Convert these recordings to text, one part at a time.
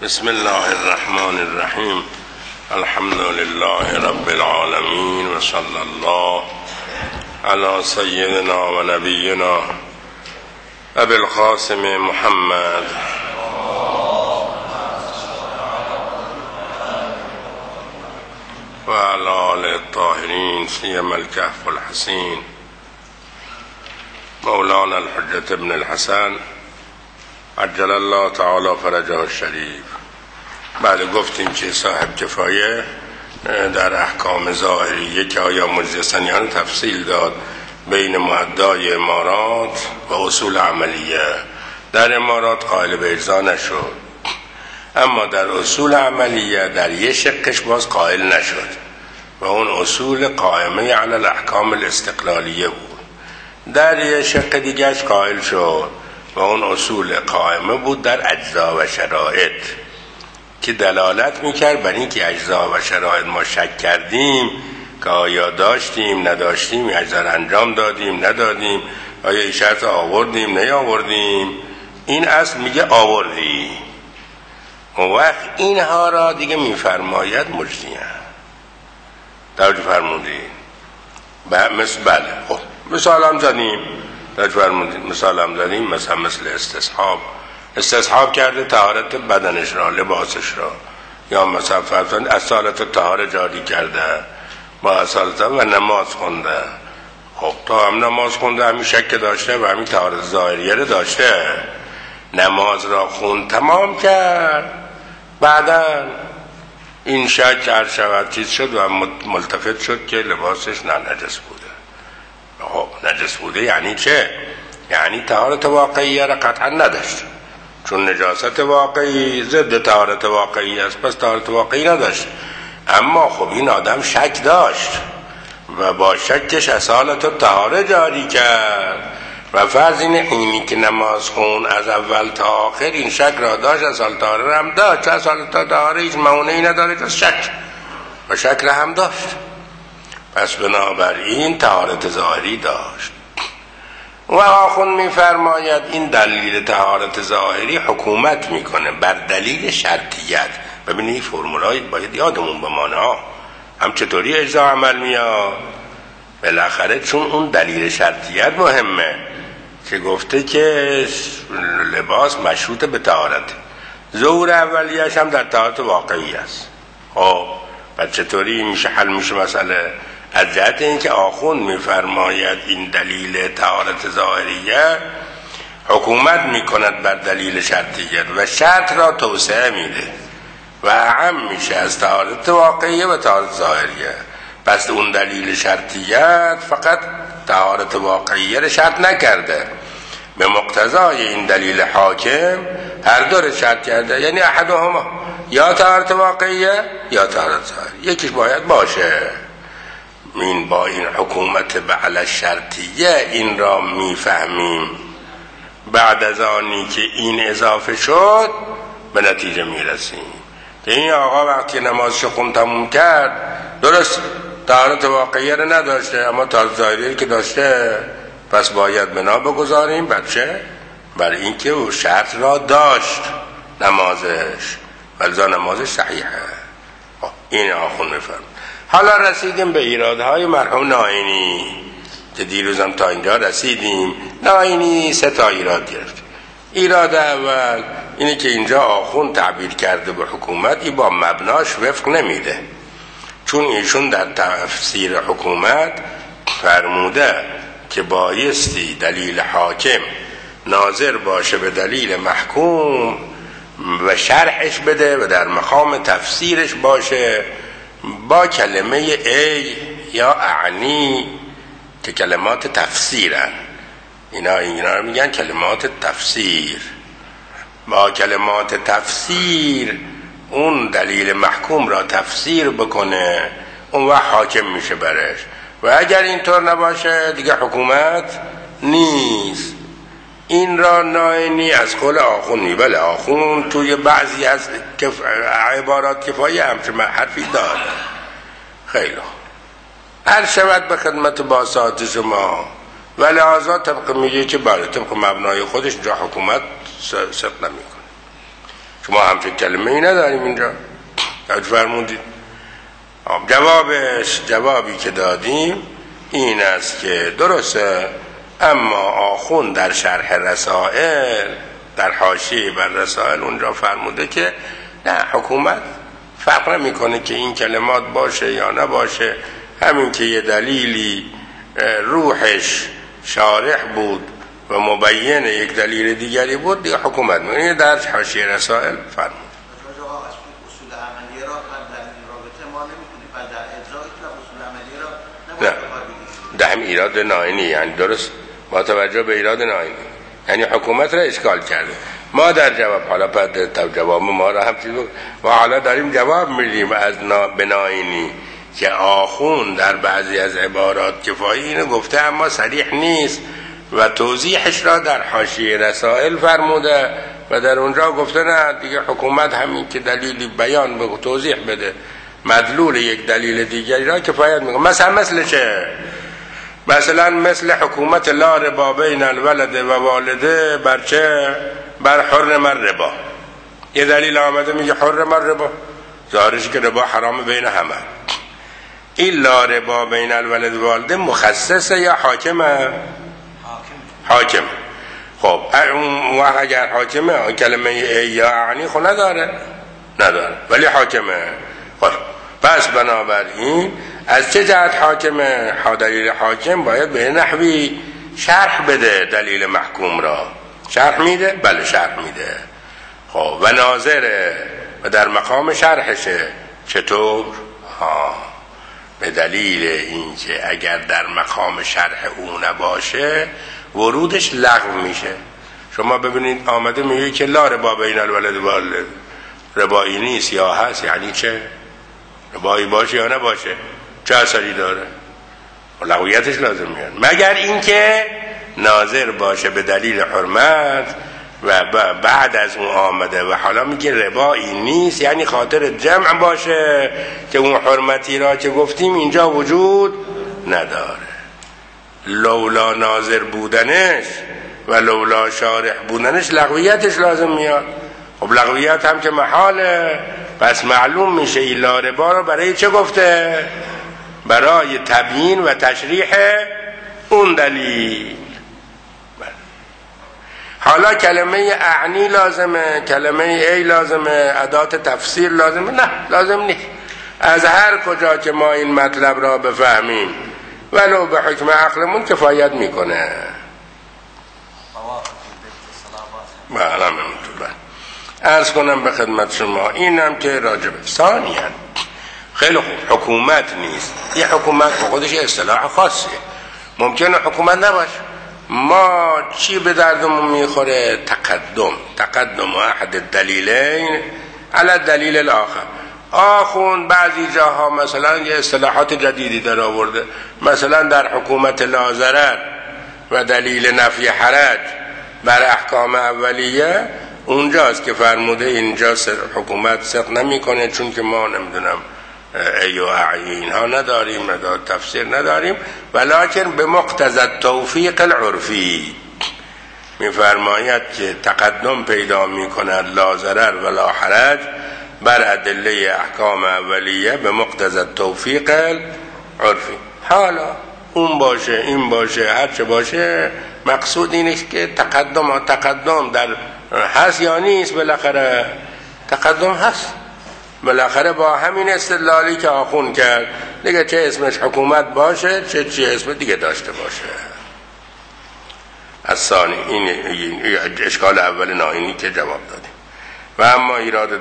بسم الله الرحمن الرحیم. الحمد لله رب العالمین و صلی الله علی سیدنا و نبینا ابی القاسم محمد و علی آل الطاهرین سیما الکهف الحسین مولانا الحجة ابن الحسن عجل الله تعالی فرجه الشریف. بعد گفتیم که صاحب کفایه در احکام ظاهریه که آیا مجزی سنیان تفصیل داد بین مؤدای امارات و اصول عملیه. در امارات قائل به اجزا نشد، اما در اصول عملیه در یه شقش باز قائل نشد و اون اصول قائمه علی الاحکام الاستقلالیه بود. در یه شق دیگرش قائل شد و اون اصول قائمه بود در اجزا و شرایط که دلالت میکرد بر این که اجزا و شرایط ما شک کردیم که آیا داشتیم نداشتیم، اجزا را انجام دادیم ندادیم، آیا این شرط آوردیم نیاوردیم. این اصل میگه آوردی. اون وقت اینها را دیگه میفرماید مجزیه. توجه فرمودی؟ بله. خب مثال هم زدیم، مثال هم زدیم، مثلا مثل استصحاب کرده طهارت بدنش را، لباسش را، یا مثلا فرضاً اصالت طهاره جاری کرده با اصالت و نماز خونده. خب تا هم نماز خونده همین شک داشته و همین طهارت ظاهریه رو داشته، نماز را خون تمام کرد، بعدا این شک هر شود چیز شد و ملتفت شد که لباسش نجس بوده. خب نجس بوده یعنی چه؟ یعنی طهارت واقعیه را قطعا نداشت، چون نجاست واقعی ضد طهارت واقعی است، پس طهارت واقعی نداشت. اما خب این آدم شک داشت و با شکش اصالت طهاره جاری کرد و فرض اینی که نماز خون از اول تا آخر این شک را داشت، اصالت طهاره هم داشت. اصالت طهاره هیچ مانعی نداره جز شک و شک را هم داشت، پس بنابراین طهارت ظاهری داشت. و آخون میفرماید این دلیل طهارت ظاهری حکومت میکنه بر دلیل شرطیت. ببینید این فرمولای باید یادمون بمانه، هم چطوری اجزا عمل میاد بالاخره، چون اون دلیل شرطیت مهمه که گفته که لباس مشروط به طهارت، ظهور اولیش هم در طهارت واقعی است. خب بعد چطوری میشه حل میشه مسئله؟ از جهت اینکه آخوند میفرماید این دلیل طهارت ظاهریه حکومت میکند بر دلیل شرطیت و شرط را توسعه میده و اعم میشه از طهارت واقعیه و طهارت ظاهریه. پس اون دلیل شرطیت فقط طهارت واقعیه را شرط نکرده، به مقتضای این دلیل حاکم هر دو را شرط کرده، یعنی احدهما یا طهارت واقعیه یا طهارت ظاهریه، یکیش باید باشه. این با این حکومت به علی شرطیه این را میفهمیم. بعد از آنی که این اضافه شد به نتیجه میرسیم که این آقا وقتی نمازش خون تموم کرد درست طهارت واقعیه رو نداشته اما طهارت ظاهریه که داشته، پس باید بنا بگذاریم بچه برای اینکه او شرط را داشت نمازش، ولذا نمازش صحیحه. این آخون میفرم. حالا رسیدیم به ایرادهای مرحوم نائینی که دیروزم تا اینجا رسیدیم. نائینی 3 ایراد گرفت. ایراد اول اینه که اینجا آخوند تعبیر کرده به حکومت، این با مبناش وفق نمیده، چون ایشون در تفسیر حکومت فرموده که بایستی دلیل حاکم ناظر باشه به دلیل محکوم و شرحش بده و در مقام تفسیرش باشه با کلمه ای یا اعنی که کلمات تفسیرن. اینا رو میگن کلمات تفسیر. با کلمات تفسیر اون دلیل محکوم را تفسیر بکنه، اون وقت حاکم میشه برش. و اگر اینطور نباشه دیگه حکومت نیست. این را نائینی از قول آخوند بله آخوند توی بعضی از عبارات کفایه همچه حرفی داره. خیلی هر شود به خدمت باسات شما و لحاظا طبق میگه که بله طبق مبنای خودش جا حکومت صدق نمی کنه. شما همچه کلمه ای نداریم اینجا توجه فرمودید. جوابی که دادیم این است که درسته، اما آخوند در شرح رسائل در حاشیه بر رسائل اونجا فرموده که نه، حکومت فرق نمیکنه که این کلمات باشه یا نباشه، همین که یه دلیلی روحش شارح بود و مبین یک دلیل دیگری بود دیگه حکومت میکنه. در حاشیه رسائل فرمود. نه، ده هم ایراد ناینی، یعنی درست با توجه به ایراد ناینی، یعنی حکومت را اشکال کرده. ما در جواب، حالا بعد جواب ما را هم چیز و حالا داریم جواب میدیم از بناینی که آخون در بعضی از عبارات کفایی اینو گفته اما صریح نیست و توضیحش را در حاشیه رسائل فرموده و در اونجا گفته نه دیگه حکومت همین که دلیلی بیان به توضیح بده مدلول یک دلیل دیگری را کفایت میکنه. مثل چه؟ مثلا مثل حکومت لا ربا بین الولد و والده بر چه؟ بر حرم الربا. یه دلیل آمده میگه حرم الربا، ظاهرش که ربا حرام بین همه. این لا ربا بین الولد و والده مخصصه یا حاکمه؟ حاکمه. خب اون اگر حاکمه کلمه ای یا اعنی خب نداره ولی حاکمه. خب پس بنابراین از چه جهت حاکمه؟ دلیل حاکم باید به نحوی شرح بده دلیل محکوم را. شرح میده؟ بله شرح میده. خب و ناظره و در مقام شرحشه. چطور؟ به دلیل اینکه اگر در مقام شرح او نباشه ورودش لغو میشه. شما ببینید آمده میگه که لا ربا بین الولد و والد، ربایی نیست یا هست، یعنی چه؟ ربایی باشه یا نباشه چه اثری داره؟ لغویتش لازم میاد مگر اینکه ناظر باشه به دلیل حرمت و بعد از اون آمده و حالا میگه ربایی نیست، یعنی خاطر جمع باشه که اون حرمتی را که گفتیم اینجا وجود نداره. لولا ناظر بودنش و لولا شارح بودنش لغویتش لازم میاد. خب لغویت هم که محاله، پس معلوم میشه این لا ربا رو برای چه گفته؟ برای تبیین و تشریح اون دلیل. حالا کلمه اعنی لازمه، کلمه ای لازمه، ادات تفسیر لازمه؟ نه لازم نیست. از هر کجا که ما این مطلب را بفهمیم ولو به حکم عقلمون کفایت میکنه. بله همینطور. عرض کنم به خدمت شما اینم که راجب ثانیاً خیلی خوب حکومت نیست. یه حکومت خودش اصطلاح خاصیه، ممکنه حکومت نباشه. ما چی به دردمون میخوره؟ تقدم احد الدلیلین علی الدلیل الاخر. آخون بعضی جاها مثلا یه اصطلاحات جدیدی در آورده، مثلا در حکومت لا ضرر و دلیل نفی حرج بر احکام اولیه اونجاست که فرموده اینجا حکومت صدق نمیکنه چون که ما نمیدونم ای و اعیین ها نداریم، تفسیر نداریم، ولکن به مقتضی التوفیق العرفی میفرماید که تقدم پیدا میکند لا ضرر ولا حرج بر ادله احکام اولیه به مقتضی التوفیق العرفی. حالا اون باشه این باشه هر چه باشه، مقصود اینه که تقدم در هست یا نیست؟ بالاخره تقدم هست. بالاخره با همین استدلالی که آخون کرد دیگه چه اسمش حکومت باشه چه اسم دیگه داشته باشه. از ثانی این اشکال اول ناینی که جواب دادیم. و اما ایراد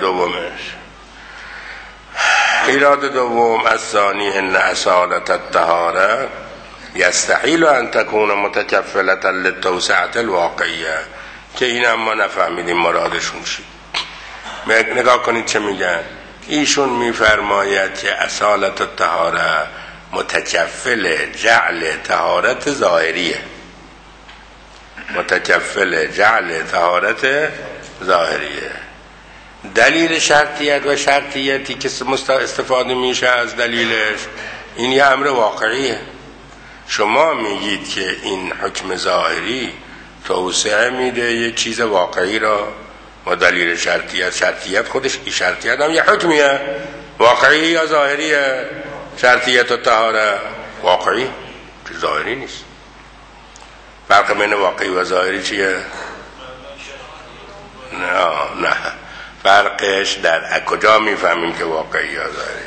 دوم از ثانی ان اصالت الطهاره یستحیل ان تكون متکفلة للتوسعة الواقعیه، که این اما نفهمیدیم مرادشون چی. نگاه کنید چه میگن. ایشون میفرماید که اصالت الطهاره متکفل جعل طهارت ظاهریه، دلیل شرطیت و شرطیتی که استفاده میشه از دلیلش این یه امر واقعیه. شما میگید که این حکم ظاهری توسعه میده یک چیز واقعی را، ما دلیل شرطیت خودش این شرطیت هم یه حکمیه، واقعی یا ظاهریه؟ شرطیت و طهاره واقعی، چه ظاهری نیست. فرق بین واقعی و ظاهری چیه؟ نه فرقش در کجا میفهمیم که واقعی یا ظاهری؟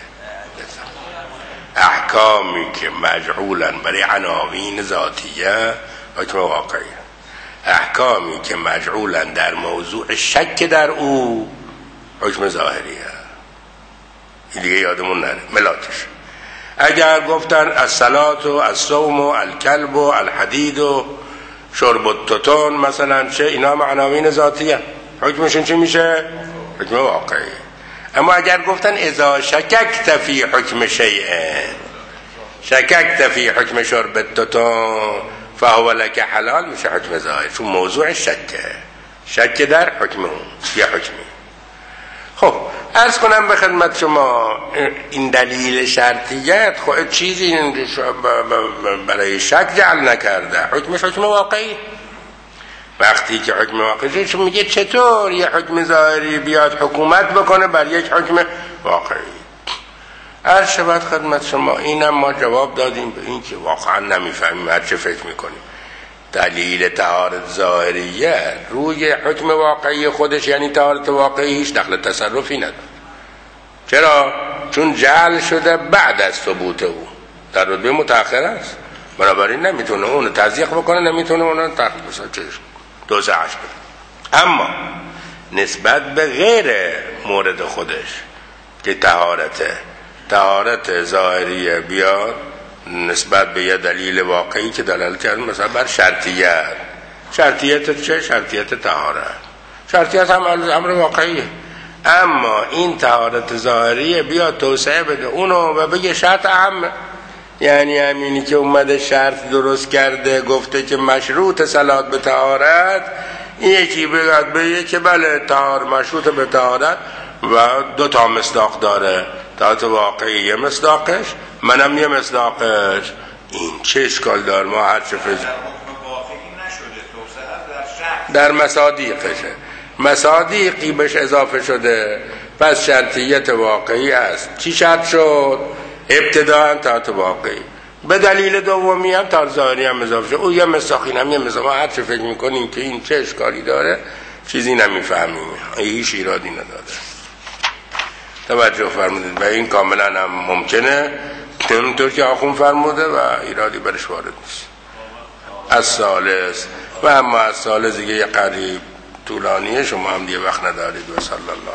احکامی که مجعولن برای عناوین ذاتیه حکم واقعی، احکامی که مجعولن در موضوع شک در او حکم ظاهریه. این دیگه یادمون نره ملاتش. اگر گفتن الصلاة و الصوم و الکلب و الحدید و شرب التتون مثلا چه، اینا عناوین ذاتیه، حکمشون چی میشه؟ حکم واقعی. اما اگر گفتن اذا شککت فی حکم شیء، شککت فی حکم شرب التتون فهو لک حلال، میشه حکم ظاهر، چون موضوع شک در حکم اون یه حکمی. خب عرض کنم به خدمت شما این دلیل شرطیت خب چیزی برای شک جعل نکرده، حکمش حکم واقعی. وقتی که حکم واقعی چون میگه چطور یه حکم ظاهری بیاد حکومت بکنه بر یک حکم واقعی. عرض شود خدمت شما اینم ما جواب دادیم به این که واقعا نمیفهمیم هر چه فکر میکنیم. دلیل طهارت ظاهریه روی حکم واقعی خودش یعنی طهارت واقعی هیچ دخل تصرفی نداره. چرا؟ چون جعل شده بعد از ثبوت او، در رتبه متأخر است، بنابراین نمیتونه اونو تضییق بکنه، نمیتونه اونو توسعه‌اش بده. اما نسبت به غیر مورد خودش که طهارت ظاهریه بیاد نسبت به یه دلیل واقعی که دلالت کرد مثلا بر شرطیت چه؟ شرطیت طهارت. شرطیت هم امر واقعیه، اما این طهارت ظاهریه بیاد توسعه بده اونو و بگه شرط اهم، یعنی همینی که اومده شرط درست کرده گفته که مشروط صلات به طهارت، این یکی بگه که بله مشروط به طهارت و 2 مصداق داره، طهارت واقعی یه مصداقش، منم یه مصداقش، این چه اشکال داره؟ ما هر چه در مصادیقی بهش اضافه شده، پس شرطیت واقعی است. چی شرط شد؟ ابتداءً طهارت واقعی، به دلیل دومی هم طهارت ظاهری هم اضافه شد، او یه مصداقین هم یه مصداق. ما هر چه فکر میکنیم که این چه اشکالی داره چیزی نمیفهمیم، هیچ ایرادی نداره. توجه فرمودید به این کاملا هم ممکنه همونطور که آخون فرموده و ایرادی برش وارد نیست. از ثالث و اما از ثالث دیگه یه قریب طولانیه، شما هم دیگه وقت ندارید. و صلی الله